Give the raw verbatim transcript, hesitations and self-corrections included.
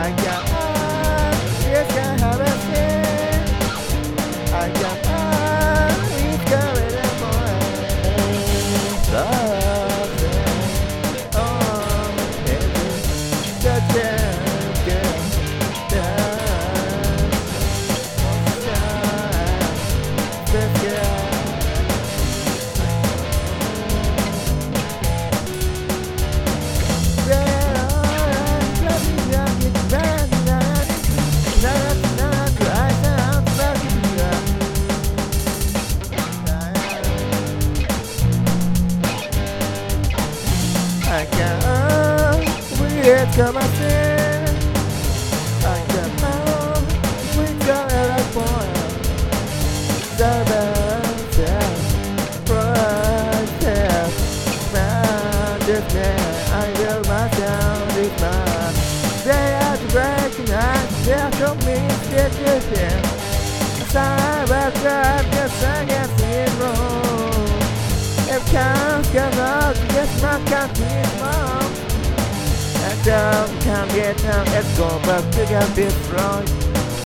I got eyes, yes, I have a sin. I got eyes, it's coming in my love it. Oh, baby, such a good time. Time, this girl. I can't wait to myself. I can't wait to every point. Seven, process. Man, this man, I will myself this man. They are breaking and they told me that this is. I will grab just I can see it wrong. If can't get out, yes, my country's mom. And down, can't get down, let's go back to get this wrong.